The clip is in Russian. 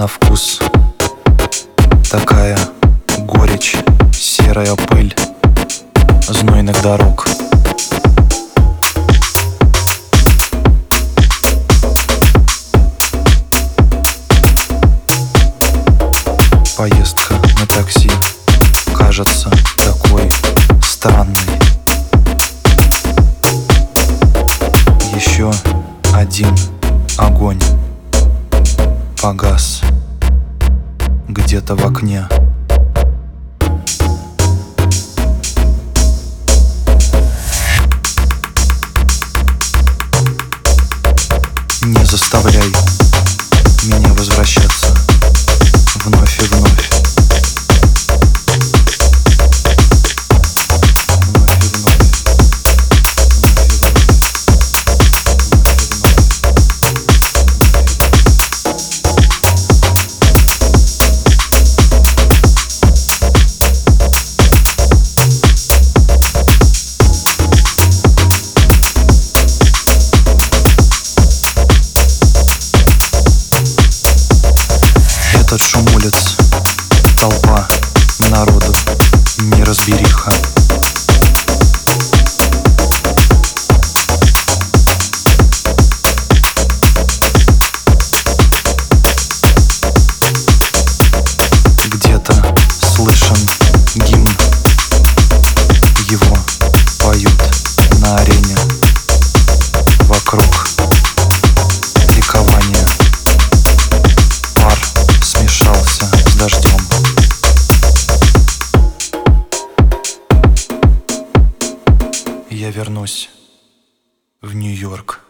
на вкус такая горечь, серая пыль знойных дорог. Поездка на такси кажется такой странной. Еще один огонь погас где-то в окне. Не заставляй меня возвращаться вновь и вновь. Этот шум улиц, толпа народу, неразбериха. Где-то слышен гимн, его поют на арене. Вокруг ликование. Пар смешался с дождем. Я вернусь в Нью-Йорк.